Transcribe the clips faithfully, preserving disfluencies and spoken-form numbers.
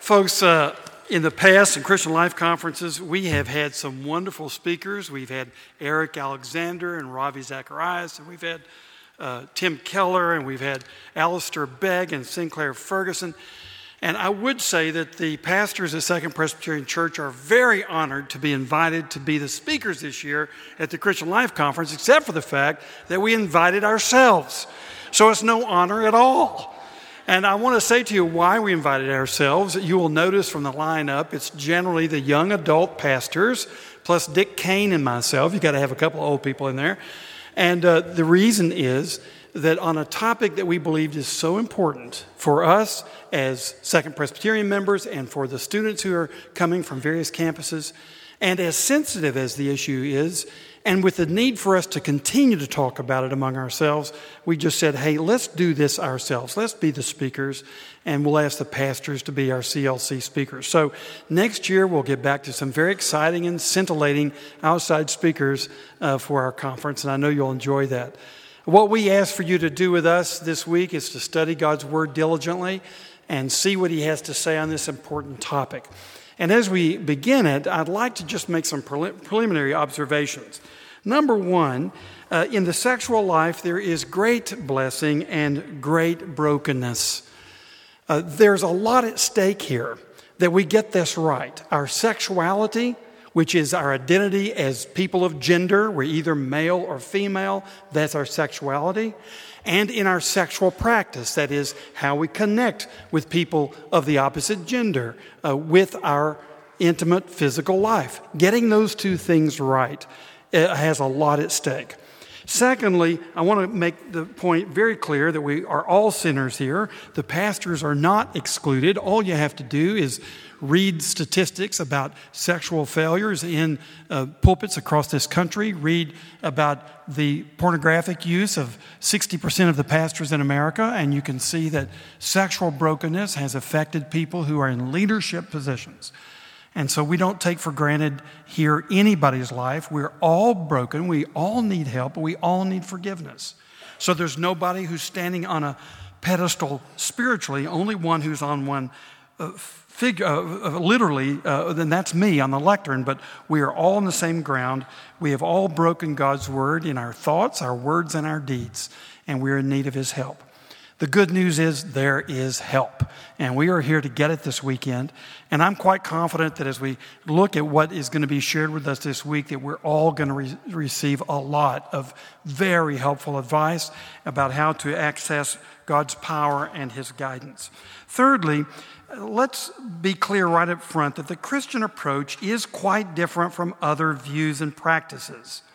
Folks, uh, in the past in Christian Life conferences, we have had some wonderful speakers. We've had Eric Alexander and Ravi Zacharias, and we've had uh, Tim Keller, and we've had Alistair Begg and Sinclair Ferguson. And I would say that the pastors at Second Presbyterian Church are very honored to be invited to be the speakers this year at the Christian Life Conference, except for the fact that we invited ourselves. So it's no honor at all. And I want to say to you why we invited ourselves. You will notice from the lineup, it's generally the young adult pastors, plus Dick Kane and myself. You've got to have a couple of old people in there. And uh, the reason is that on a topic that we believed is so important for us as Second Presbyterian members and for the students who are coming from various campuses, and as sensitive as the issue is, and with the need for us to continue to talk about it among ourselves, we just said, hey, let's do this ourselves. Let's be the speakers, and we'll ask the pastors to be our C L C speakers. So next year, we'll get back to some very exciting and scintillating outside speakers uh, for our conference, and I know you'll enjoy that. What we ask for you to do with us this week is to study God's Word diligently and see what He has to say on this important topic. And as we begin it, I'd like to just make some preliminary observations. Number one, uh, in the sexual life, there is great blessing and great brokenness. Uh, there's a lot at stake here that we get this right. Our sexuality, which is our identity as people of gender, we're either male or female, that's our sexuality. And in our sexual practice, that is how we connect with people of the opposite gender, uh, with our intimate physical life. Getting those two things right uh, has a lot at stake. Secondly, I want to make the point very clear that we are all sinners here. The pastors are not excluded. All you have to do is read statistics about sexual failures in uh, pulpits across this country. Read about the pornographic use of sixty percent of the pastors in America, and you can see that sexual brokenness has affected people who are in leadership positions. And so we don't take for granted here anybody's life. We're all broken. We all need help. We all need forgiveness. So there's nobody who's standing on a pedestal spiritually, only one who's on one uh, figure, uh, literally, uh, then that's me on the lectern, but we are all on the same ground. We have all broken God's word in our thoughts, our words, and our deeds, and we're in need of His help. The good news is there is help, and we are here to get it this weekend. And I'm quite confident that as we look at what is going to be shared with us this week, that we're all going to re- receive a lot of very helpful advice about how to access God's power and His guidance. Thirdly, let's be clear right up front that the Christian approach is quite different from other views and practices.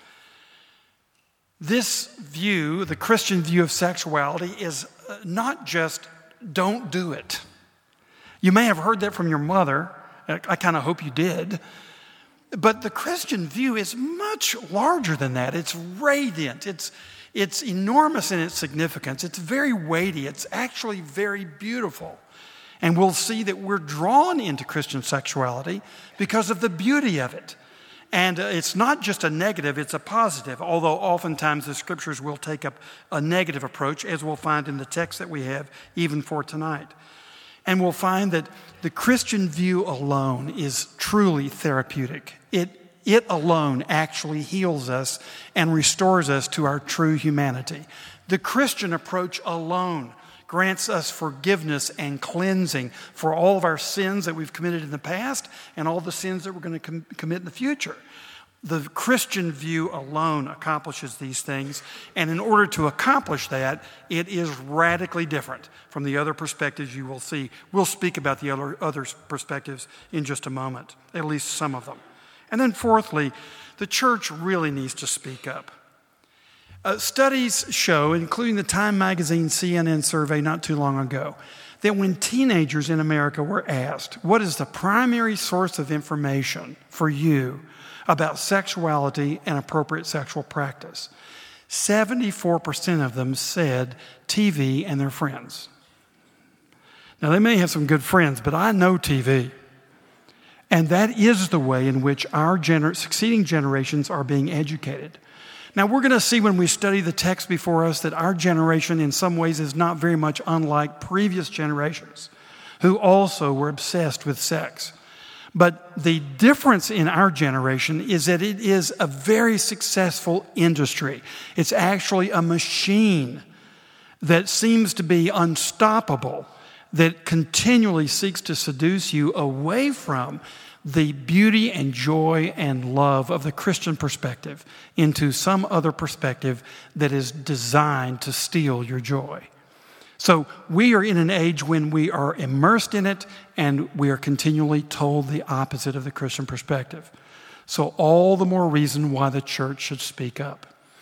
This view, the Christian view of sexuality, is not just don't do it. You may have heard that from your mother. I kind of hope you did. But the Christian view is much larger than that. It's radiant. It's, it's enormous in its significance. It's very weighty. It's actually very beautiful. And we'll see that we're drawn into Christian sexuality because of the beauty of it. And it's not just a negative, it's a positive, although oftentimes the scriptures will take up a negative approach, as we'll find in the text that we have even for tonight. And we'll find that the Christian view alone is truly therapeutic. It, it alone actually heals us and restores us to our true humanity. The Christian approach alone grants us forgiveness and cleansing for all of our sins that we've committed in the past and all the sins that we're going to com- commit in the future. The Christian view alone accomplishes these things, and in order to accomplish that, it is radically different from the other perspectives you will see. We'll speak about the other, other perspectives in just a moment, at least some of them. And then fourthly, the church really needs to speak up. Uh, studies show, including the Time Magazine C N N survey not too long ago, that when teenagers in America were asked, what is the primary source of information for you about sexuality and appropriate sexual practice, seventy-four percent of them said T V and their friends. Now, they may have some good friends, but I know T V. And that is the way in which our gener- succeeding generations are being educated. Now, we're going to see when we study the text before us that our generation in some ways is not very much unlike previous generations. who also were obsessed with sex. But the difference in our generation is that it is a very successful industry. It's actually a machine that seems to be unstoppable, that continually seeks to seduce you away from the beauty and joy and love of the Christian perspective into some other perspective that is designed to steal your joy. So we are in an age when we are immersed in it and we are continually told the opposite of the Christian perspective. So all the more reason why the church should speak up.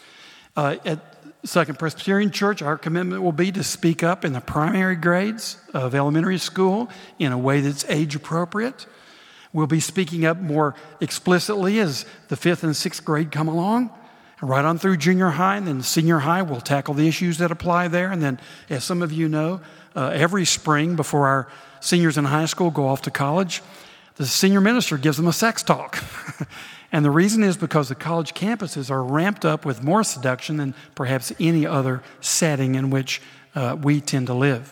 Uh, at Second Presbyterian Church, our commitment will be to speak up in the primary grades of elementary school in a way that's age appropriate. We'll be speaking up more explicitly as the fifth and sixth grade come along. And right on through junior high and then senior high, we'll tackle the issues that apply there. And then, as some of you know, uh, every spring before our seniors in high school go off to college, the senior minister gives them a sex talk. And the reason is because the college campuses are ramped up with more seduction than perhaps any other setting in which uh, we tend to live.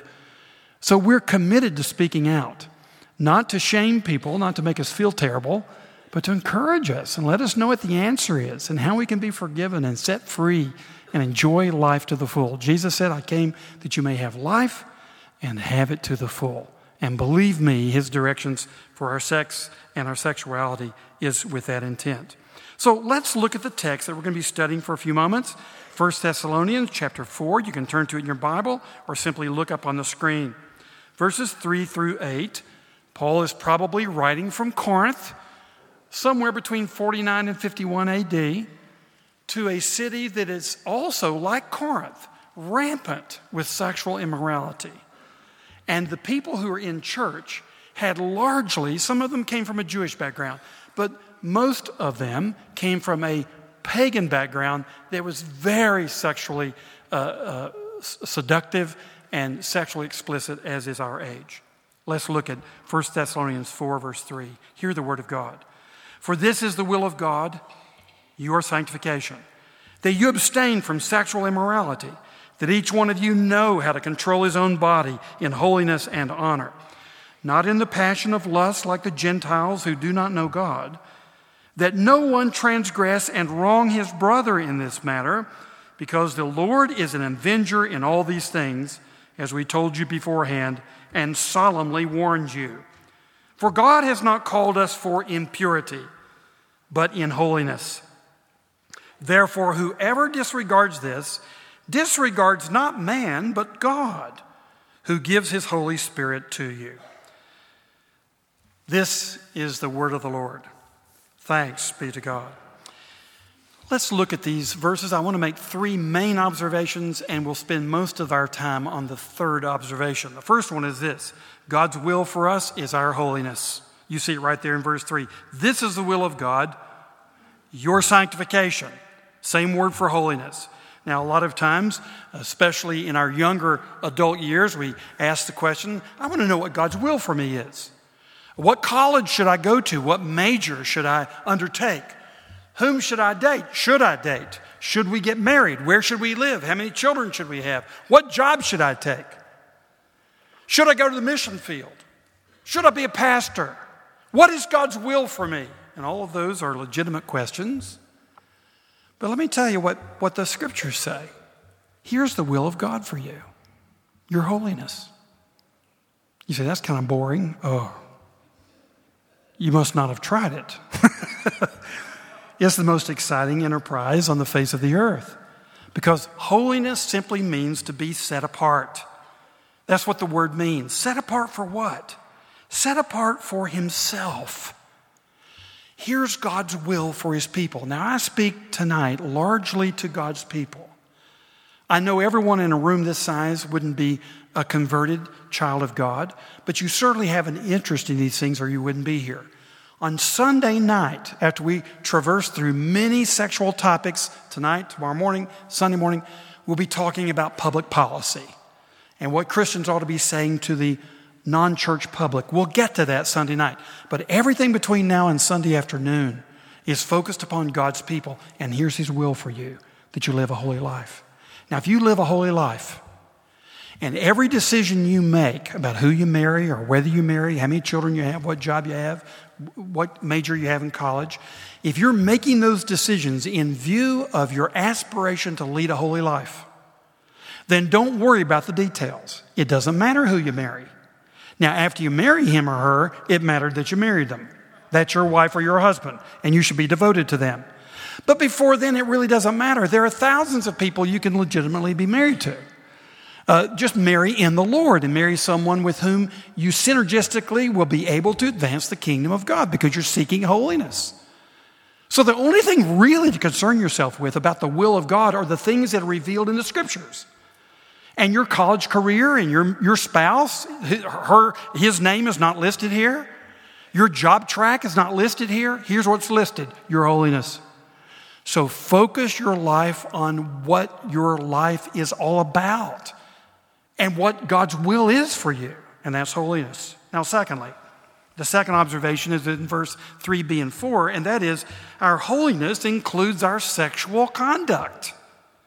So we're committed to speaking out, not to shame people, not to make us feel terrible, but to encourage us and let us know what the answer is and how we can be forgiven and set free and enjoy life to the full. Jesus said, I came that you may have life and have it to the full. And believe me, his directions for our sex and our sexuality is with that intent. So let's look at the text that we're going to be studying for a few moments. First Thessalonians chapter four. You can turn to it in your Bible or simply look up on the screen. Verses three through eight. Paul is probably writing from Corinth, somewhere between forty-nine and fifty-one A D, to a city that is also, like Corinth, rampant with sexual immorality. And the people who were in church had largely, some of them came from a Jewish background, but most of them came from a pagan background that was very sexually uh, uh, seductive and sexually explicit, as is our age. Let's look at First Thessalonians four, verse three. Hear the word of God. For this is the will of God, your sanctification, that you abstain from sexual immorality, that each one of you know how to control his own body in holiness and honor, not in the passion of lust like the Gentiles who do not know God, that no one transgress and wrong his brother in this matter, because the Lord is an avenger in all these things, as we told you beforehand, and solemnly warned you. For God has not called us for impurity, but in holiness. Therefore, whoever disregards this, disregards not man, but God, who gives his Holy Spirit to you. This is the word of the Lord. Thanks be to God. Let's look at these verses. I want to make three main observations, and we'll spend most of our time on the third observation. The first one is this: God's will for us is our holiness. You see it right there in verse three. This is the will of God, your sanctification. Same word for holiness. Now, a lot of times, especially in our younger adult years, we ask the question, I want to know what God's will for me is. What college should I go to? What major should I undertake? Whom should I date? Should I date? Should we get married? Where should we live? How many children should we have? What job should I take? Should I go to the mission field? Should I be a pastor? What is God's will for me? And all of those are legitimate questions. But let me tell you what, what the scriptures say. Here's the will of God for you: your holiness. You say, that's kind of boring. Oh, you must not have tried it. It's the most exciting enterprise on the face of the earth, because holiness simply means to be set apart. That's what the word means. Set apart for what? Set apart for himself. Here's God's will for his people. Now, I speak tonight largely to God's people. I know everyone in a room this size wouldn't be a converted child of God, but you certainly have an interest in these things or you wouldn't be here. On Sunday night, after we traverse through many sexual topics, tonight, tomorrow morning, Sunday morning, we'll be talking about public policy and what Christians ought to be saying to the non-church public. We'll get to that Sunday night. But everything between now and Sunday afternoon is focused upon God's people. And here's his will for you, that you live a holy life. Now, if you live a holy life And every decision you make about who you marry or whether you marry, how many children you have, what job you have, what major you have in college, if you're making those decisions in view of your aspiration to lead a holy life, then don't worry about the details. It doesn't matter who you marry. Now, after you marry him or her, it mattered that you married them. That's your wife or your husband, and you should be devoted to them. But before then, it really doesn't matter. There are thousands of people you can legitimately be married to. Uh, just marry in the Lord and marry someone with whom you synergistically will be able to advance the kingdom of God because you're seeking holiness. So the only thing really to concern yourself with about the will of God are the things that are revealed in the Scriptures. And your college career and your, your spouse, her, his name is not listed here. Your job track is not listed here. Here's what's listed, your holiness. So focus your life on what your life is all about and what God's will is for you, and that's holiness. Now, secondly, the second observation is in verse three b and four, and that is our holiness includes our sexual conduct.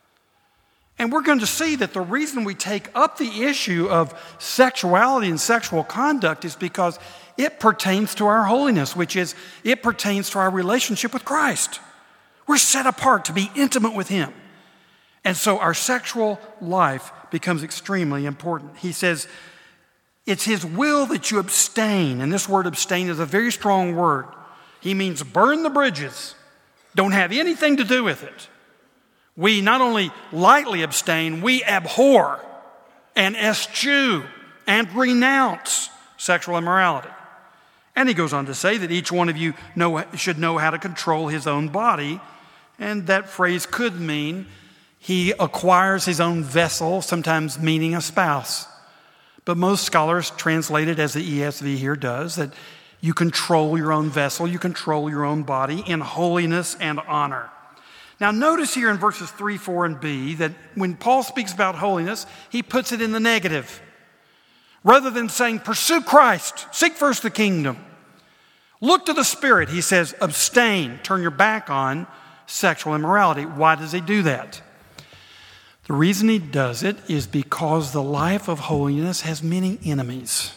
And we're going to see that the reason we take up the issue of sexuality and sexual conduct is because it pertains to our holiness, which is, it pertains to our relationship with Christ. We're set apart to be intimate with Him. And so our sexual life becomes extremely important. He says, it's His will that you abstain. And this word abstain is a very strong word. He means burn the bridges. Don't have anything to do with it. We not only lightly abstain, we abhor and eschew and renounce sexual immorality. And he goes on to say that each one of you know, should know how to control his own body. And that phrase could mean he acquires his own vessel, sometimes meaning a spouse. But most scholars translate it as the E S V here does, that you control your own vessel, you control your own body in holiness and honor. Now notice here in verses three, four, and B that when Paul speaks about holiness, he puts it in the negative. Rather than saying, pursue Christ, seek first the kingdom, look to the Spirit, he says, abstain, turn your back on sexual immorality. Why does he do that? The reason he does it is because the life of holiness has many enemies.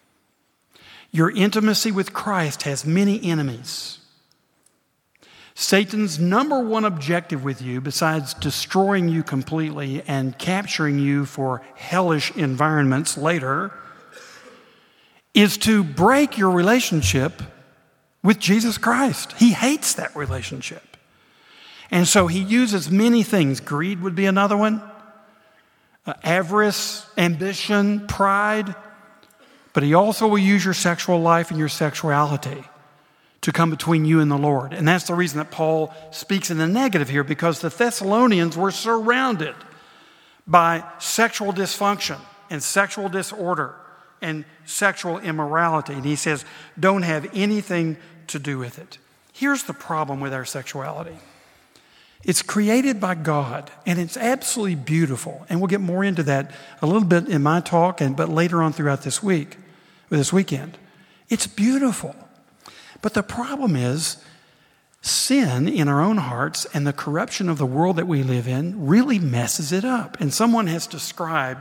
Your intimacy with Christ has many enemies. Satan's number one objective with you, besides destroying you completely and capturing you for hellish environments later, is to break your relationship with Jesus Christ. He hates that relationship. And so he uses many things. Greed would be another one. Uh, avarice, ambition, pride. But he also will use your sexual life and your sexuality to come between you and the Lord. And that's the reason that Paul speaks in the negative here, because the Thessalonians were surrounded by sexual dysfunction and sexual disorder and sexual immorality. And he says, don't have anything to do with it. Here's the problem with our sexuality. It's created by God, and it's absolutely beautiful. And we'll get more into that a little bit in my talk, and but later on throughout this week, or this weekend. It's beautiful. But the problem is sin in our own hearts and the corruption of the world that we live in really messes it up. And someone has described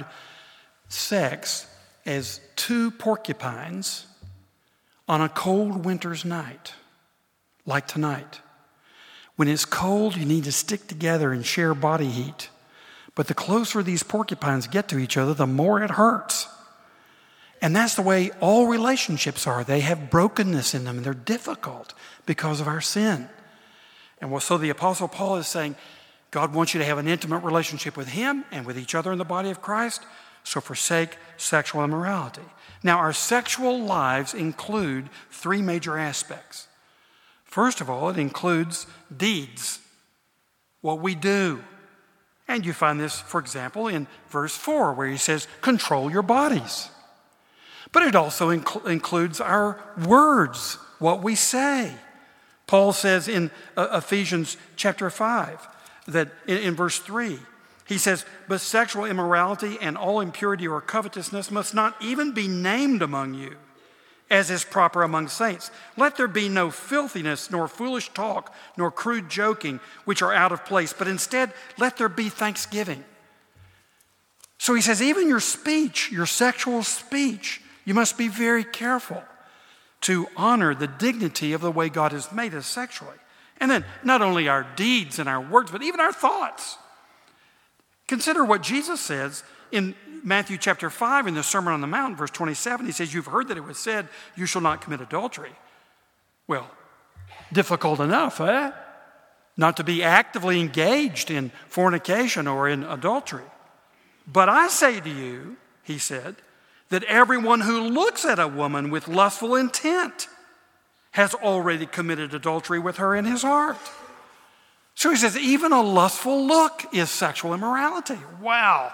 sex as two porcupines on a cold winter's night, like tonight. When it's cold, you need to stick together and share body heat. But the closer these porcupines get to each other, the more it hurts. And that's the way all relationships are. They have brokenness in them, and they're difficult because of our sin. And well, so the Apostle Paul is saying, God wants you to have an intimate relationship with Him and with each other in the body of Christ, so forsake sexual immorality. Now, our sexual lives include three major aspects. First of all, it includes deeds, what we do. And you find this, for example, in verse four, where he says, control your bodies. But it also inc- includes our words, what we say. Paul says in uh, Ephesians chapter five, that in, in verse three, he says, but sexual immorality and all impurity or covetousness must not even be named among you, as is proper among saints. Let there be no filthiness, nor foolish talk, nor crude joking, which are out of place, but instead let there be thanksgiving. So he says, even your speech, your sexual speech, you must be very careful to honor the dignity of the way God has made us sexually. And then not only our deeds and our words, but even our thoughts. Consider what Jesus says in Matthew chapter five in the Sermon on the Mount, verse twenty-seven. He says, you've heard that it was said, you shall not commit adultery. Well, difficult enough, eh? Not to be actively engaged in fornication or in adultery. But I say to you, he said, that everyone who looks at a woman with lustful intent has already committed adultery with her in his heart. So he says, even a lustful look is sexual immorality. Wow.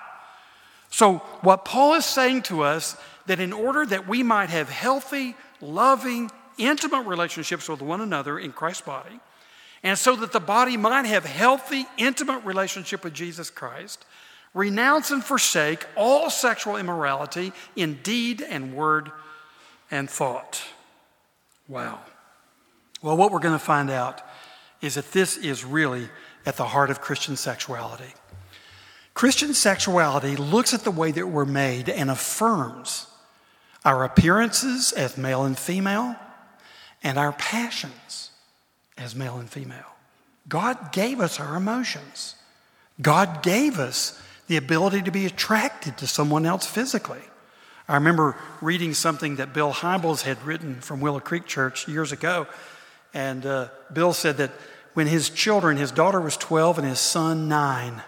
So what Paul is saying to us, that in order that we might have healthy, loving, intimate relationships with one another in Christ's body, and so that the body might have healthy, intimate relationship with Jesus Christ, renounce and forsake all sexual immorality in deed and word and thought. Wow. Well, what we're going to find out is that this is really at the heart of Christian sexuality. Christian sexuality looks at the way that we're made and affirms our appearances as male and female and our passions as male and female. God gave us our emotions. God gave us the ability to be attracted to someone else physically. I remember reading something that Bill Hybels had written from Willow Creek Church years ago. And uh, Bill said that when his children, his daughter was twelve and his son nine,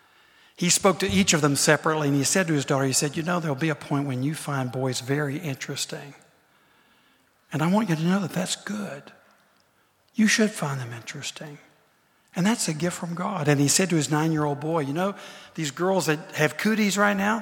he spoke to each of them separately. And he said to his daughter, he said, you know, there'll be a point when you find boys very interesting. And I want you to know that that's good. You should find them interesting. And that's a gift from God. And he said to his nine-year-old boy, you know, these girls that have cooties right now,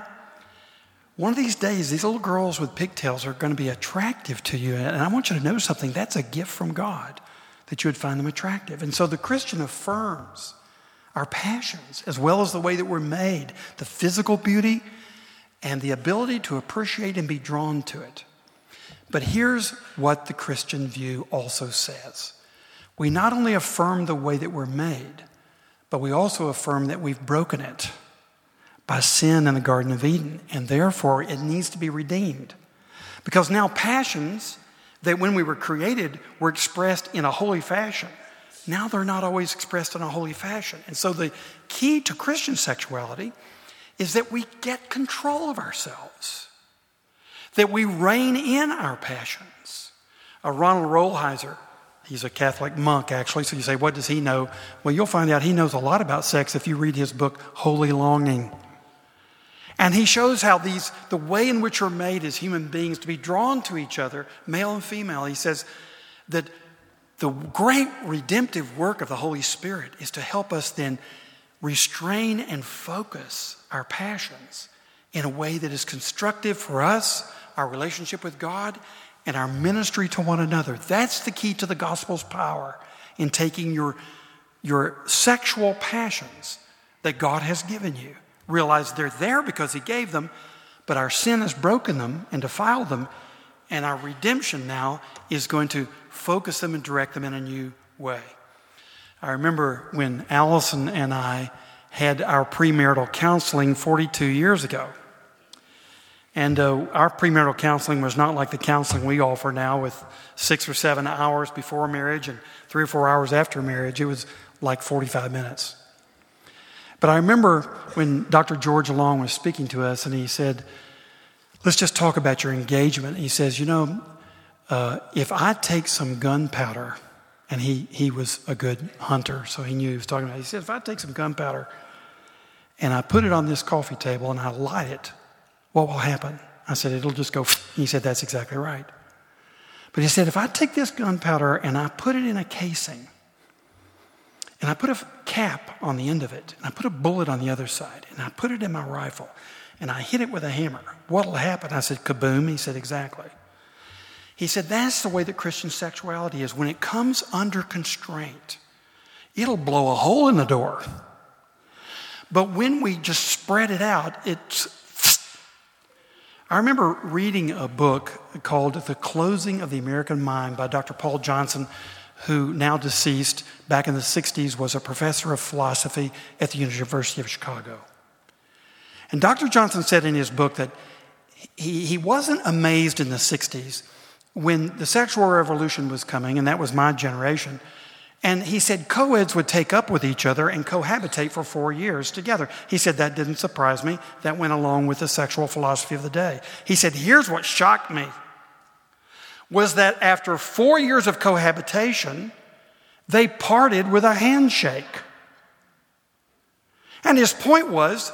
one of these days, these little girls with pigtails are going to be attractive to you. And I want you to know something. That's a gift from God, that you would find them attractive. And so the Christian affirms our passions as well as the way that we're made, the physical beauty and the ability to appreciate and be drawn to it. But here's what the Christian view also says. We not only affirm the way that we're made, but we also affirm that we've broken it by sin in the Garden of Eden, and therefore it needs to be redeemed. Because now passions that when we were created were expressed in a holy fashion, now they're not always expressed in a holy fashion. And so the key to Christian sexuality is that we get control of ourselves, that we rein in our passions. Uh, Ronald Rolheiser, he's a Catholic monk, actually. So you say, what does he know? Well, you'll find out he knows a lot about sex if you read his book, Holy Longing. And he shows how these, the way in which we're made as human beings to be drawn to each other, male and female. He says that the great redemptive work of the Holy Spirit is to help us then restrain and focus our passions in a way that is constructive for us, our relationship with God, and our ministry to one another. That's the key to the gospel's power in taking your, your sexual passions that God has given you. Realize they're there because he gave them, but our sin has broken them and defiled them, and our redemption now is going to focus them and direct them in a new way. I remember when Allison and I had our premarital counseling forty-two years ago. And uh, our premarital counseling was not like the counseling we offer now with six or seven hours before marriage and three or four hours after marriage. It was like forty-five minutes. But I remember when Doctor George Long was speaking to us and he said, let's just talk about your engagement. He says, you know, uh, if I take some gunpowder, and he, he was a good hunter, so he knew he was talking about it. He said, if I take some gunpowder and I put it on this coffee table and I light it, what will happen? I said, it'll just go. He said, that's exactly right. But he said, if I take this gunpowder and I put it in a casing, and I put a cap on the end of it, and I put a bullet on the other side, and I put it in my rifle, and I hit it with a hammer, what'll happen? I said, kaboom. He said, exactly. He said, that's the way that Christian sexuality is. When it comes under constraint, it'll blow a hole in the door. But when we just spread it out, it's... I remember reading a book called The Closing of the American Mind by Doctor Paul Johnson, who now deceased, back in the sixties, was a professor of philosophy at the University of Chicago. And Doctor Johnson said in his book that he, he wasn't amazed in the sixties when the sexual revolution was coming, and that was my generation. And he said co-eds would take up with each other and cohabitate for four years together. He said that didn't surprise me. That went along with the sexual philosophy of the day. He said, here's what shocked me, was that after four years of cohabitation, they parted with a handshake. And his point was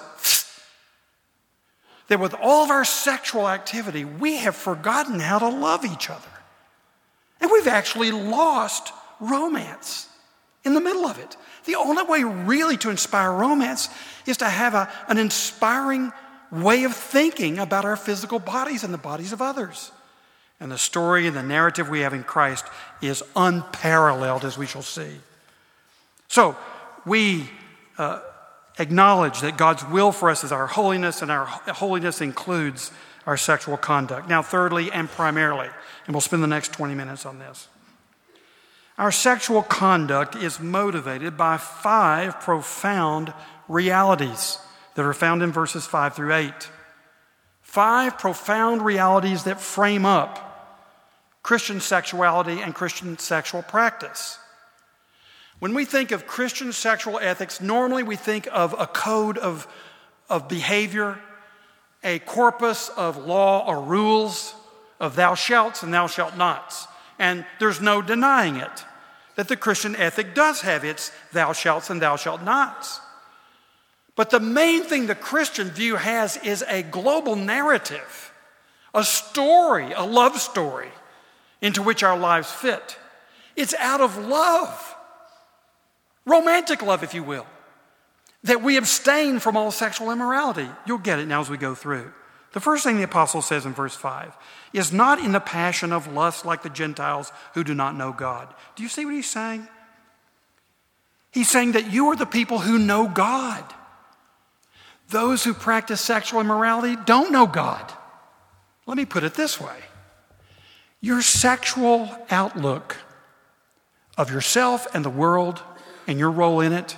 that with all of our sexual activity, we have forgotten how to love each other. And we've actually lost romance in the middle of it. The only way really to inspire romance is to have a, an inspiring way of thinking about our physical bodies and the bodies of others. And the story and the narrative we have in Christ is unparalleled, as we shall see. So we uh, acknowledge that God's will for us is our holiness, and our holiness includes our sexual conduct. Now, thirdly and primarily, and we'll spend the next twenty minutes on this, our sexual conduct is motivated by five profound realities that are found in verses five through eight. Five profound realities that frame up Christian sexuality and Christian sexual practice. When we think of Christian sexual ethics, normally we think of a code of, of behavior, a corpus of law or rules, of thou shalts and thou shalt nots. And there's no denying it, that the Christian ethic does have its thou shalts and thou shalt nots. But the main thing the Christian view has is a global narrative, a story, a love story into which our lives fit. It's out of love, romantic love, if you will, that we abstain from all sexual immorality. You'll get it now as we go through. The first thing the apostle says in verse five is not in the passion of lust like the Gentiles who do not know God. Do you see what he's saying? He's saying that you are the people who know God. Those who practice sexual immorality don't know God. Let me put it this way. Your sexual outlook of yourself and the world and your role in it,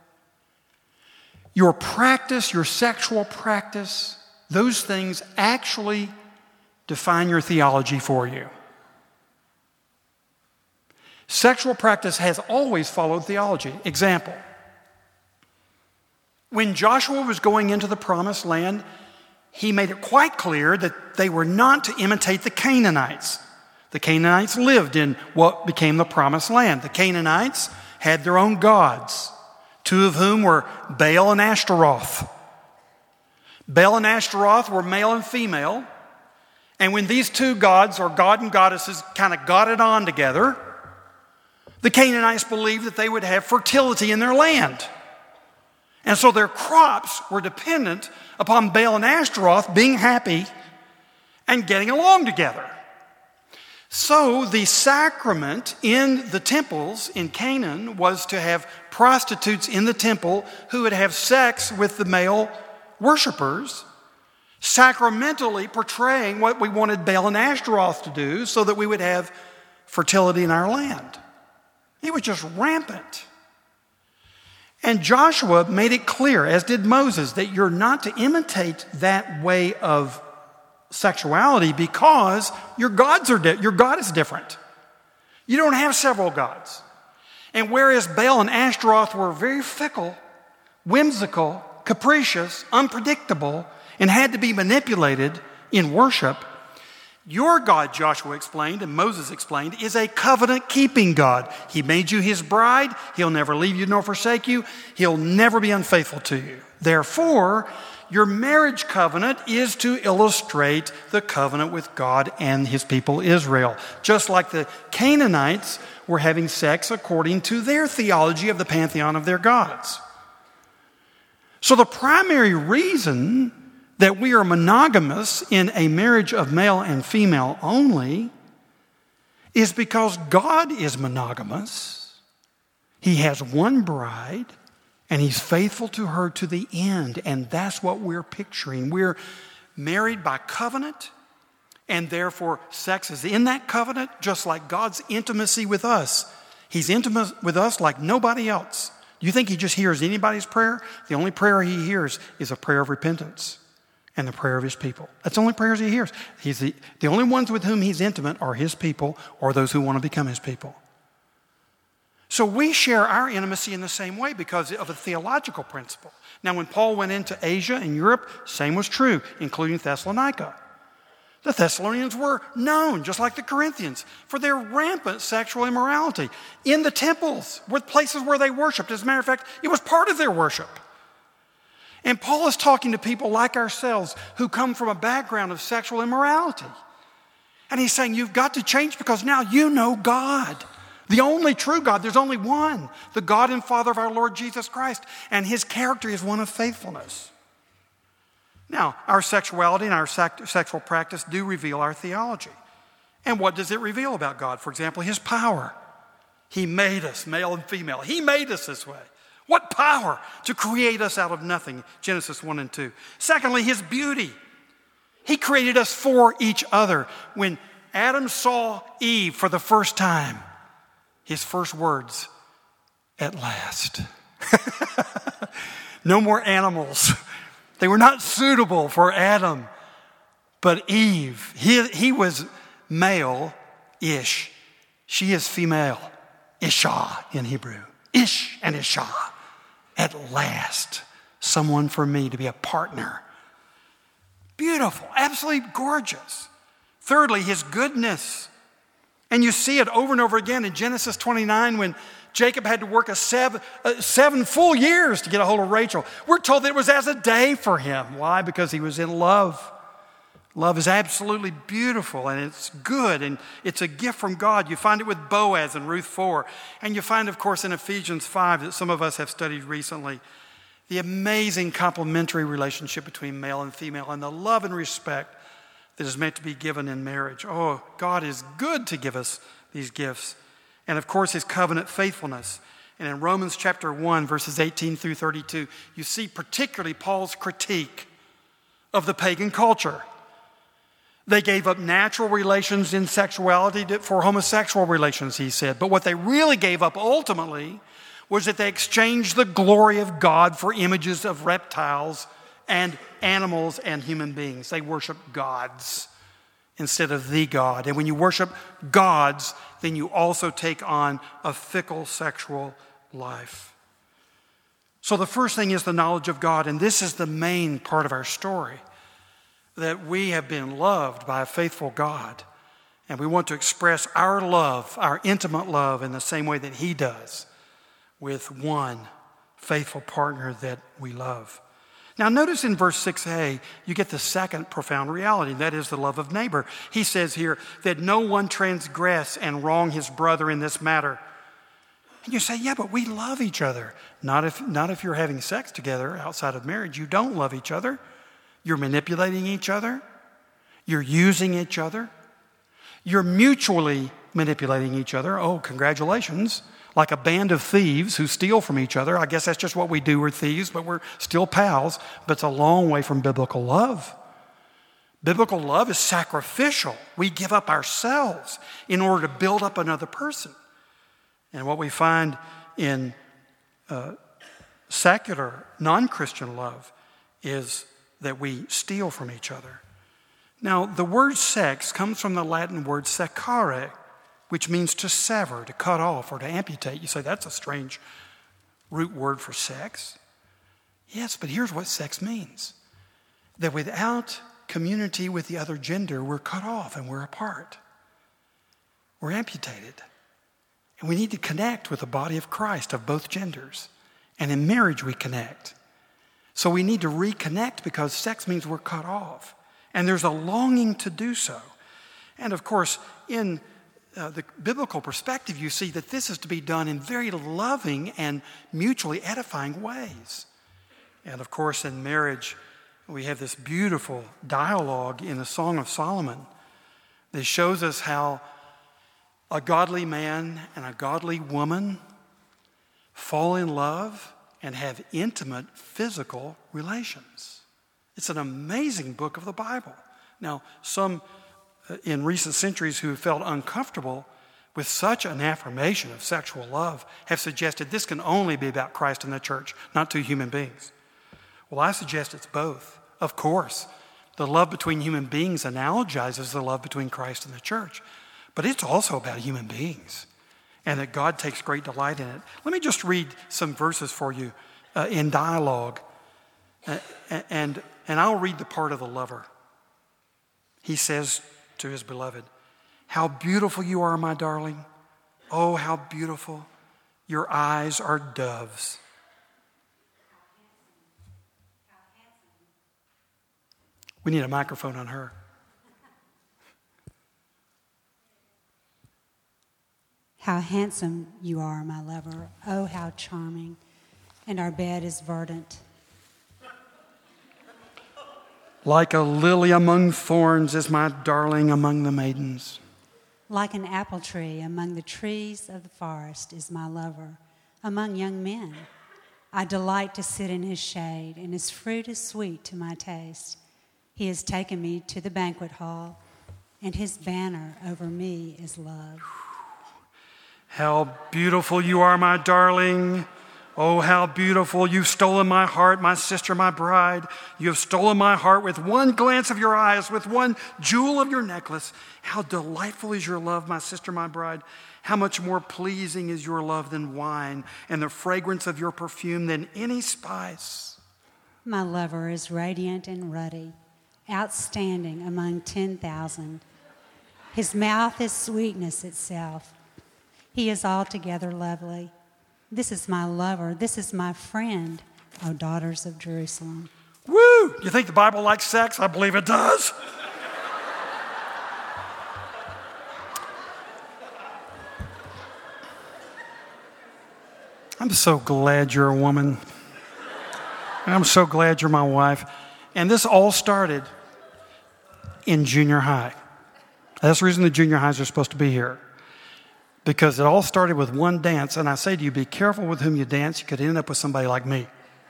your practice, your sexual practice, those things actually define your theology for you. Sexual practice has always followed theology. Example, when Joshua was going into the promised land, he made it quite clear that they were not to imitate the Canaanites. The Canaanites lived in what became the promised land. The Canaanites had their own gods, two of whom were Baal and Ashtaroth. Baal and Ashtaroth were male and female. And when these two gods, or god and goddesses, kind of got it on together, the Canaanites believed that they would have fertility in their land. And so their crops were dependent upon Baal and Ashtaroth being happy and getting along together. So the sacrament in the temples in Canaan was to have prostitutes in the temple who would have sex with the male worshipers, sacramentally portraying what we wanted Baal and Ashtaroth to do so that we would have fertility in our land. It was just rampant. And Joshua made it clear, as did Moses, that you're not to imitate that way of sexuality because your gods are di- your God is different. You don't have several gods. And whereas Baal and Ashtaroth were very fickle, whimsical, capricious, unpredictable, and had to be manipulated in worship, your God, Joshua explained, and Moses explained, is a covenant-keeping God. He made you his bride. He'll never leave you nor forsake you. He'll never be unfaithful to you. Therefore, your marriage covenant is to illustrate the covenant with God and his people Israel. Just like the Canaanites were having sex according to their theology of the pantheon of their gods. So the primary reason that we are monogamous in a marriage of male and female only is because God is monogamous. He has one bride, and he's faithful to her to the end. And that's what we're picturing. We're married by covenant, and therefore sex is in that covenant, just like God's intimacy with us. He's intimate with us like nobody else. Do you think he just hears anybody's prayer? The only prayer he hears is a prayer of repentance and the prayer of his people. That's the only prayers he hears. He's the, the only ones with whom he's intimate are his people or those who want to become his people. So we share our intimacy in the same way because of a theological principle. Now, when Paul went into Asia and Europe, same was true, including Thessalonica. The Thessalonians were known, just like the Corinthians, for their rampant sexual immorality in the temples, with places where they worshiped. As a matter of fact, it was part of their worship. And Paul is talking to people like ourselves who come from a background of sexual immorality. And he's saying, you've got to change because now you know God. The only true God. There's only one. The God and Father of our Lord Jesus Christ. And his character is one of faithfulness. Now, our sexuality and our sex- sexual practice do reveal our theology. And what does it reveal about God? For example, his power. He made us, male and female. He made us this way. What power to create us out of nothing, Genesis one and two. Secondly, his beauty. He created us for each other. When Adam saw Eve for the first time, his first words, at last. No more animals. They were not suitable for Adam. But Eve, he, he was male-ish. She is female. Isha in Hebrew. Ish and Isha. At last, someone for me to be a partner. Beautiful, absolutely gorgeous. Thirdly, his goodness. And you see it over and over again in Genesis twenty-nine when Jacob had to work a seven, uh, seven full years to get a hold of Rachel. We're told that it was as a day for him. Why? Because he was in love. Love is absolutely beautiful and it's good and it's a gift from God. You find it with Boaz in Ruth four. And you find, of course, in Ephesians five that some of us have studied recently, the amazing complementary relationship between male and female and the love and respect that is meant to be given in marriage. Oh, God is good to give us these gifts. And of course, his covenant faithfulness. And in Romans chapter one, verses eighteen through thirty-two, you see particularly Paul's critique of the pagan culture. They gave up natural relations in sexuality for homosexual relations, he said. But what they really gave up ultimately was that they exchanged the glory of God for images of reptiles and animals and human beings. They worship gods instead of the God. And when you worship gods, then you also take on a fickle sexual life. So the first thing is the knowledge of God, and this is the main part of our story, that we have been loved by a faithful God, and we want to express our love, our intimate love, in the same way that he does with one faithful partner that we love. Now notice in verse six a, you get the second profound reality, that is the love of neighbor. He says here that no one transgress and wrong his brother in this matter. And you say, yeah, but we love each other. Not if, not if you're having sex together outside of marriage. You don't love each other. You're manipulating each other. You're using each other. You're mutually manipulating each other. Oh, congratulations. Like a band of thieves who steal from each other. I guess that's just what we do. We're thieves, but we're still pals. But it's a long way from biblical love. Biblical love is sacrificial. We give up ourselves in order to build up another person. And what we find in uh, secular, non-Christian love is that we steal from each other. Now, the word sex comes from the Latin word secare, which means to sever, to cut off, or to amputate. You say, that's a strange root word for sex. Yes, but here's what sex means. That without community with the other gender, we're cut off and we're apart. We're amputated. And we need to connect with the body of Christ of both genders. And in marriage, we connect. So we need to reconnect because sex means we're cut off. And there's a longing to do so. And of course, in uh, the biblical perspective, you see that this is to be done in very loving and mutually edifying ways. And of course, in marriage, we have this beautiful dialogue in the Song of Solomon that shows us how a godly man and a godly woman fall in love and have intimate physical relations. It's an amazing book of the Bible. Now, some uh, in recent centuries who felt uncomfortable with such an affirmation of sexual love, have suggested this can only be about Christ and the church, not two human beings. Well, I suggest it's both. Of course, the love between human beings analogizes the love between Christ and the church, but it's also about human beings, and that God takes great delight in it. Let me just read some verses for you uh, in dialogue, uh, and, and I'll read the part of the lover. He says to his beloved, "How beautiful you are, my darling. Oh, how beautiful. Your eyes are doves." We need a microphone on her. "How handsome you are, my lover. Oh, how charming. And our bed is verdant. "Like a lily among thorns is my darling among the maidens. Like an apple tree among the trees of the forest is my lover, among young men. I delight to sit in his shade, and his fruit is sweet to my taste. He has taken me to the banquet hall, and his banner over me is love." How beautiful you are, my darling. Oh, how beautiful. You've stolen my heart, my sister, my bride. You have stolen my heart with one glance of your eyes, with one jewel of your necklace. How delightful is your love, my sister, my bride. How much more pleasing is your love than wine, and the fragrance of your perfume than any spice. My lover is radiant and ruddy, outstanding among ten thousand. His mouth is sweetness itself. He is altogether lovely. This is my lover. This is my friend, O daughters of Jerusalem. Woo! You think the Bible likes sex? I believe it does. I'm so glad you're a woman. And I'm so glad you're my wife. And this all started in junior high. That's the reason the junior highs are supposed to be here. Because it all started with one dance. And I say to you, be careful with whom you dance. You could end up with somebody like me.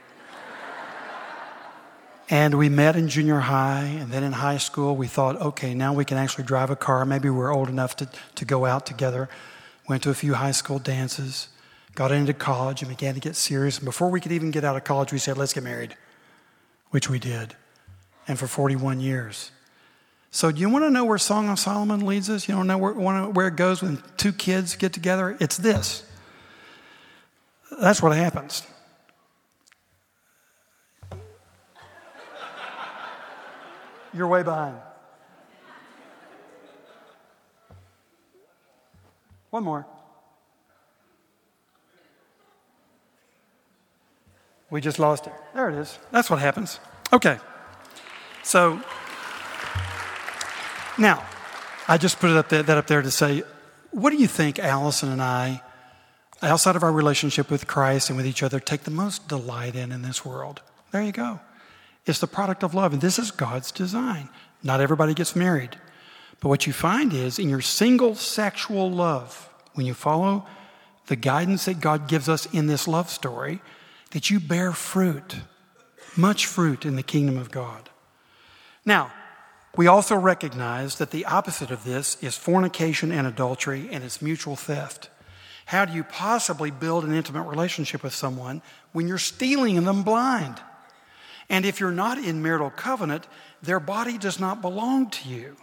And we met in junior high, and then in high school we thought, okay, now we can actually drive a car. Maybe we're old enough to, to go out together. Went to a few high school dances, got into college and began to get serious. And before we could even get out of college, we said, let's get married, which we did. And for forty-one years. So do you want to know where Song of Solomon leads us? You don't know where, want to, where it goes when two kids get together? It's this. That's what happens. You're way behind. One more. We just lost it. There it is. That's what happens. Okay. So now, I just put it up there, that up there to say, what do you think Allison and I, outside of our relationship with Christ and with each other, take the most delight in in this world? There you go. It's the product of love, and this is God's design. Not everybody gets married. But what you find is, in your single sexual love, when you follow the guidance that God gives us in this love story, that you bear fruit, much fruit in the kingdom of God. Now, we also recognize that the opposite of this is fornication and adultery, and it's mutual theft. How do you possibly build an intimate relationship with someone when you're stealing them blind? And if you're not in marital covenant, their body does not belong to you.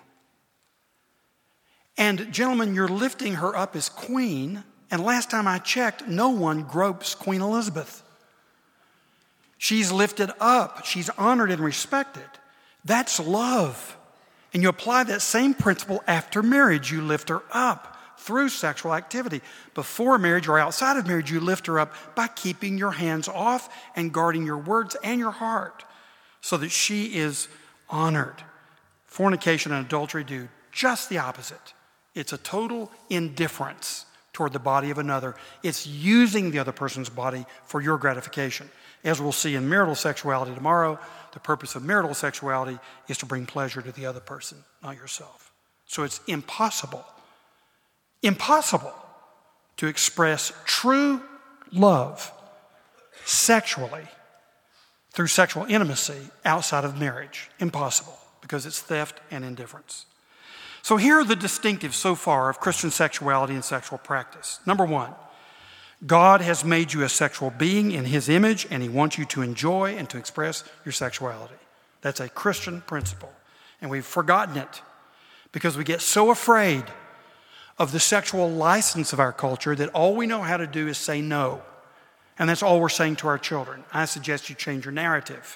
And gentlemen, you're lifting her up as queen, and last time I checked, no one gropes Queen Elizabeth. She's lifted up, she's honored and respected. That's love. And you apply that same principle after marriage. You lift her up through sexual activity. Before marriage or outside of marriage, you lift her up by keeping your hands off and guarding your words and your heart so that she is honored. Fornication and adultery do just the opposite. It's a total indifference toward the body of another. It's using the other person's body for your gratification. As we'll see in marital sexuality tomorrow, the purpose of marital sexuality is to bring pleasure to the other person, not yourself. So it's impossible, impossible to express true love sexually through sexual intimacy outside of marriage. Impossible, because it's theft and indifference. So here are the distinctives so far of Christian sexuality and sexual practice. Number one, God has made you a sexual being in his image, and he wants you to enjoy and to express your sexuality. That's a Christian principle, and we've forgotten it because we get so afraid of the sexual license of our culture that all we know how to do is say no. And that's all we're saying to our children. I suggest you change your narrative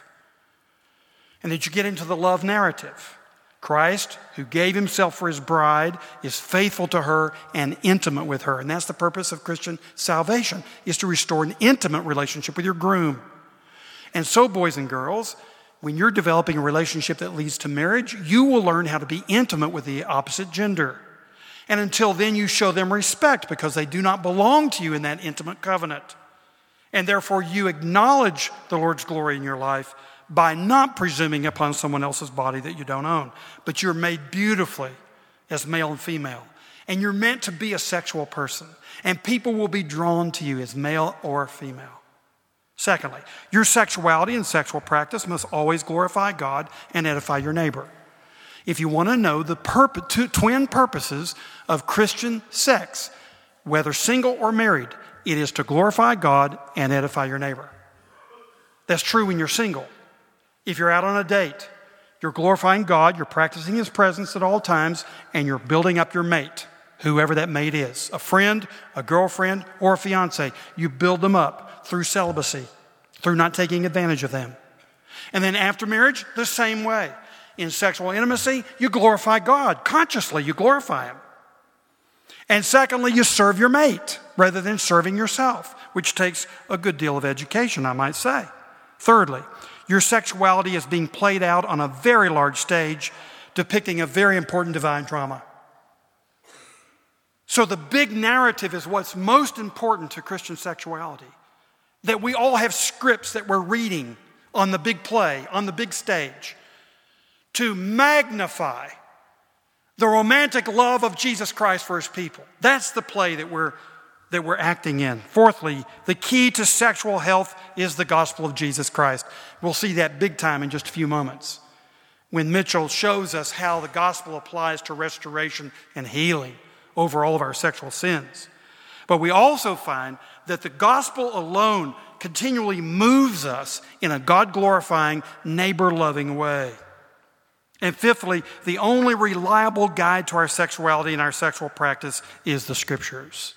and that you get into the love narrative. Christ, who gave himself for his bride, is faithful to her and intimate with her. And that's the purpose of Christian salvation, is to restore an intimate relationship with your groom. And so, boys and girls, when you're developing a relationship that leads to marriage, you will learn how to be intimate with the opposite gender. And until then, you show them respect because they do not belong to you in that intimate covenant. And therefore, you acknowledge the Lord's glory in your life by not presuming upon someone else's body that you don't own. But you're made beautifully as male and female. And you're meant to be a sexual person. And people will be drawn to you as male or female. Secondly, your sexuality and sexual practice must always glorify God and edify your neighbor. If you want to know the purpose, two, twin purposes of Christian sex, whether single or married, it is to glorify God and edify your neighbor. That's true when you're single. If you're out on a date, you're glorifying God, you're practicing his presence at all times, and you're building up your mate, whoever that mate is, a friend, a girlfriend, or a fiance. You build them up through celibacy, through not taking advantage of them. And then after marriage, the same way. In sexual intimacy, you glorify God. Consciously, you glorify him. And secondly, you serve your mate rather than serving yourself, which takes a good deal of education, I might say. Thirdly, your sexuality is being played out on a very large stage, depicting a very important divine drama. So the big narrative is what's most important to Christian sexuality. That we all have scripts that we're reading on the big play, on the big stage, to magnify the romantic love of Jesus Christ for his people. That's the play that we're, that we're acting in. Fourthly, the key to sexual health is the gospel of Jesus Christ. We'll see that big time in just a few moments when Mitchell shows us how the gospel applies to restoration and healing over all of our sexual sins. But we also find that the gospel alone continually moves us in a God-glorifying, neighbor-loving way. And fifthly, the only reliable guide to our sexuality and our sexual practice is the Scriptures.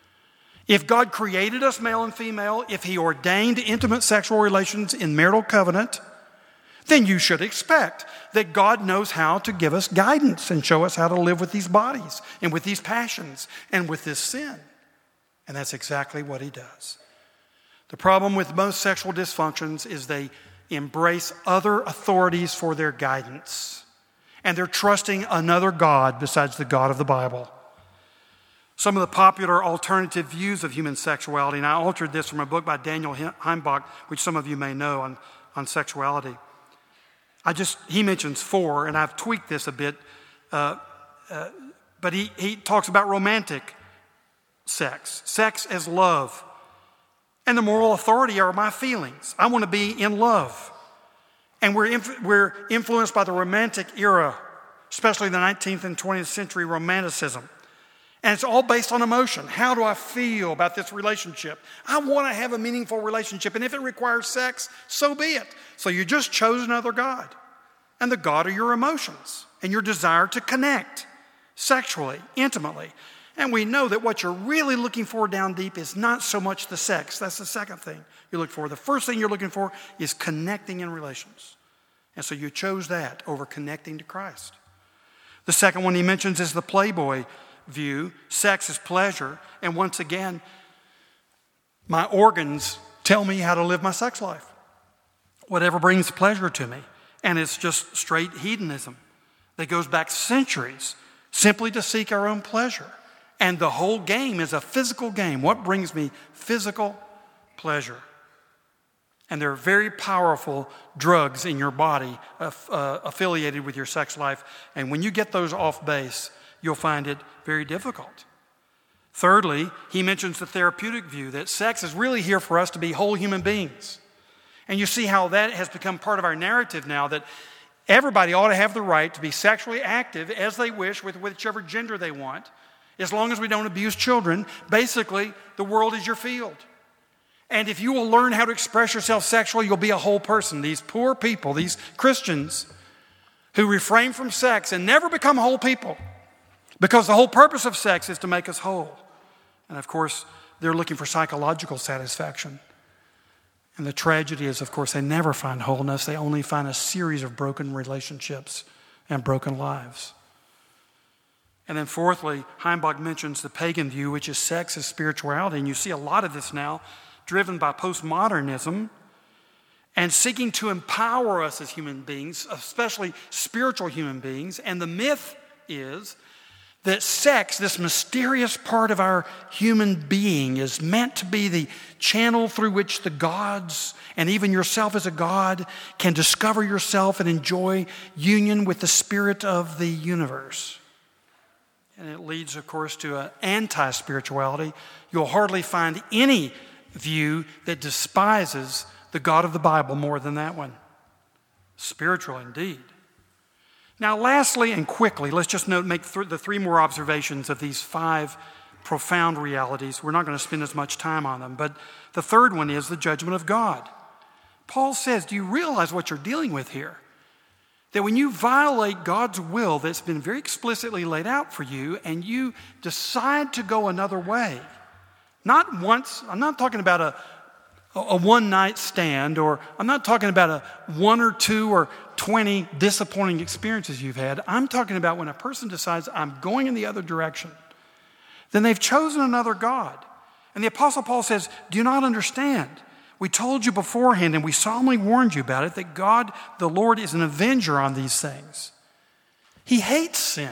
If God created us male and female, if he ordained intimate sexual relations in marital covenant, then you should expect that God knows how to give us guidance and show us how to live with these bodies and with these passions and with this sin. And that's exactly what he does. The problem with most sexual dysfunctions is they embrace other authorities for their guidance. And they're trusting another God besides the God of the Bible. Some of the popular alternative views of human sexuality, and I altered this from a book by Daniel Heimbach, which some of you may know on, on sexuality. I just, he mentions four, and I've tweaked this a bit, uh, uh, but he, he talks about romantic sex, sex as love. And the moral authority are my feelings. I want to be in love. And we're, inf- we're influenced by the Romantic era, especially the nineteenth and twentieth century Romanticism. And it's all based on emotion. How do I feel about this relationship? I want to have a meaningful relationship. And if it requires sex, so be it. So you just chose another God. And the God are your emotions and your desire to connect sexually, intimately. And we know that what you're really looking for down deep is not so much the sex. That's the second thing you look for. The first thing you're looking for is connecting in relations. And so you chose that over connecting to Christ. The second one he mentions is the Playboy view. Sex is pleasure. And once again, my organs tell me how to live my sex life. Whatever brings pleasure to me. And it's just straight hedonism that goes back centuries simply to seek our own pleasure. And the whole game is a physical game. What brings me physical pleasure? And there are very powerful drugs in your body uh, uh, affiliated with your sex life. And when you get those off base, you'll find it very difficult. Thirdly, he mentions the therapeutic view that sex is really here for us to be whole human beings. And you see how that has become part of our narrative now, that Everybody ought to have the right to be sexually active as they wish with whichever gender they want, as long as we don't abuse children. Basically, the world is your field. And if you will learn how to express yourself sexually, you'll be a whole person. These poor people, these Christians who refrain from sex and never become whole people, because the whole purpose of sex is to make us whole. And of course, they're looking for psychological satisfaction. And the tragedy is, of course, they never find wholeness. They only find a series of broken relationships and broken lives. And then fourthly, Heimbach mentions the pagan view, which is sex as spirituality. And you see a lot of this now driven by postmodernism and seeking to empower us as human beings, especially spiritual human beings. And the myth is that sex, this mysterious part of our human being, is meant to be the channel through which the gods, and even yourself as a god, can discover yourself and enjoy union with the spirit of the universe. And it leads, of course, to an anti-spirituality. You'll hardly find any view that despises the God of the Bible more than that one. Spiritual indeed. Now, lastly and quickly, let's just note, make th- the three more observations of these five profound realities. We're not going to spend as much time on them, but the third one is the judgment of God. Paul says, do you realize what you're dealing with here? That when you violate God's will that's been very explicitly laid out for you, and you decide to go another way, not once, I'm not talking about a a one-night stand, or I'm not talking about a one or two or twenty disappointing experiences you've had. I'm talking about when a person decides, I'm going in the other direction, then they've chosen another God. And the Apostle Paul says, do you not understand? We told you beforehand, and we solemnly warned you about it, that God, the Lord, is an avenger on these things. He hates sin,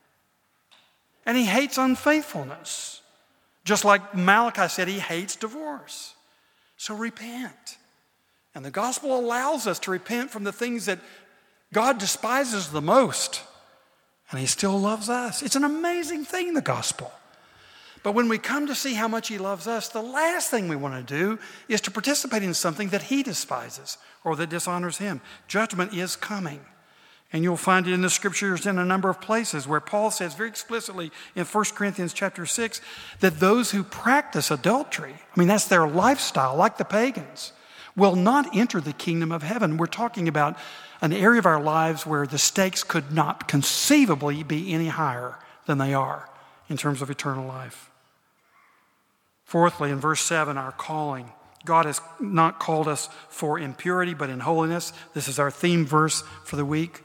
and he hates unfaithfulness. Just like Malachi said, he hates divorce. So repent. And the gospel allows us to repent from the things that God despises the most. And he still loves us. It's an amazing thing, the gospel. But when we come to see how much he loves us, the last thing we want to do is to participate in something that he despises or that dishonors him. Judgment is coming. And you'll find it in the scriptures in a number of places where Paul says very explicitly in First Corinthians chapter six that those who practice adultery, I mean, that's their lifestyle, like the pagans, will not enter the kingdom of heaven. We're talking about an area of our lives where the stakes could not conceivably be any higher than they are in terms of eternal life. Fourthly, in verse seven, our calling. God has not called us for impurity, but in holiness. This is our theme verse for the week.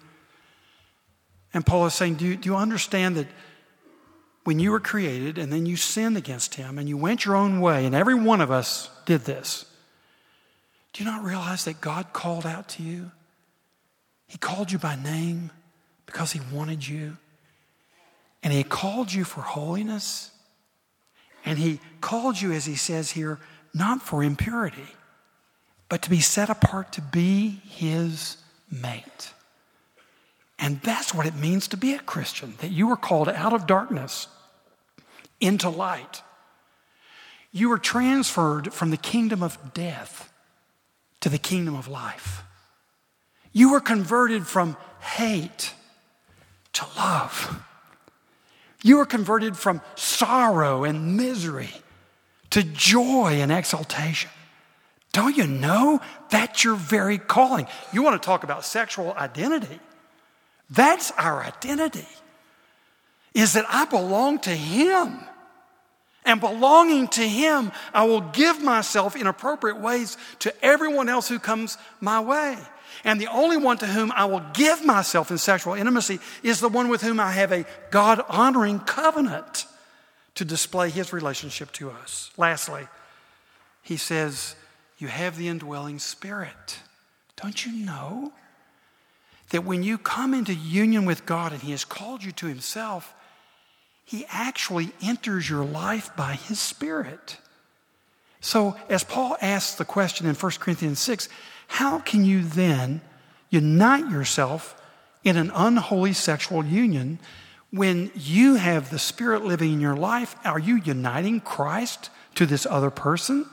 And Paul is saying, do you, do you understand that when you were created and then you sinned against him and you went your own way, and every one of us did this, do you not realize that God called out to you? He called you by name because he wanted you. And he called you for holiness. And he called you, as he says here, not for impurity, but to be set apart to be his mate. And that's what it means to be a Christian, that you were called out of darkness into light. You were transferred from the kingdom of death to the kingdom of life. You were converted from hate to love. You were converted from sorrow and misery to joy and exaltation. Don't you know that's your very calling? You want to talk about sexual identity? That's our identity, is that I belong to him. And belonging to him, I will give myself in appropriate ways to everyone else who comes my way. And the only one to whom I will give myself in sexual intimacy is the one with whom I have a God-honoring covenant to display his relationship to us. Lastly, he says, you have the indwelling Spirit. Don't you know that when you come into union with God and he has called you to himself, he actually enters your life by his Spirit? So as Paul asks the question in First Corinthians six, how can you then unite yourself in an unholy sexual union when you have the Spirit living in your life? Are you uniting Christ to this other person?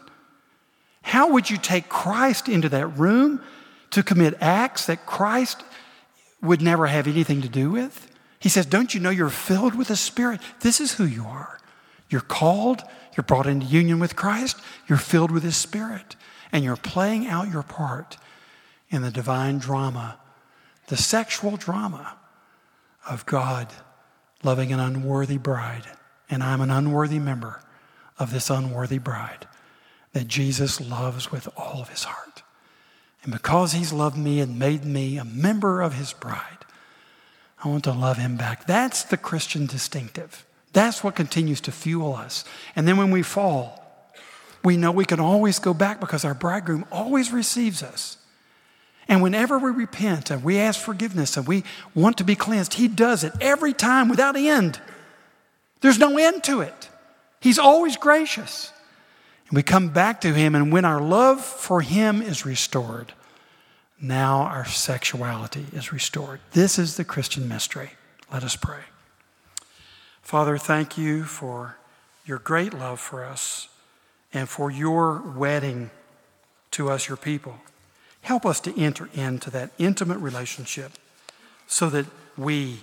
How would you take Christ into that room to commit acts that Christ would never have anything to do with. He says, don't you know you're filled with the Spirit? This is who you are. You're called, you're brought into union with Christ, you're filled with His Spirit, and you're playing out your part in the divine drama, the sexual drama of God loving an unworthy bride. And I'm an unworthy member of this unworthy bride that Jesus loves with all of His heart. And because He's loved me and made me a member of His bride, I want to love Him back. That's the Christian distinctive. That's what continues to fuel us. And then when we fall, we know we can always go back because our bridegroom always receives us. And whenever we repent and we ask forgiveness and we want to be cleansed, He does it every time without end. There's no end to it. He's always gracious. And we come back to Him, and when our love for Him is restored, now our sexuality is restored. This is the Christian mystery. Let us pray. Father, thank You for Your great love for us and for Your wedding to us, Your people. Help us to enter into that intimate relationship so that we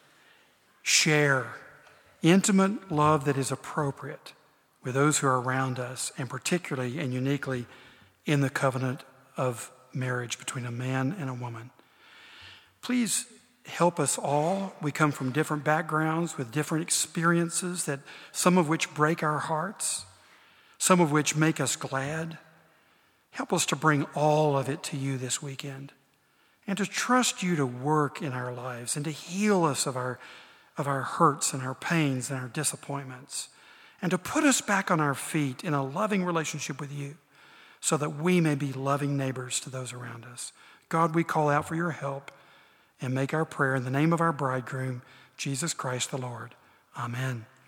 share intimate love that is appropriate with those who are around us, and particularly and uniquely in the covenant of marriage between a man and a woman. Please help us all. We come from different backgrounds with different experiences, that some of which break our hearts, some of which make us glad. Help us to bring all of it to You this weekend and to trust You to work in our lives and to heal us of our, of our hurts and our pains and our disappointments, and to put us back on our feet in a loving relationship with You so that we may be loving neighbors to those around us. God, we call out for Your help and make our prayer in the name of our bridegroom, Jesus Christ the Lord. Amen.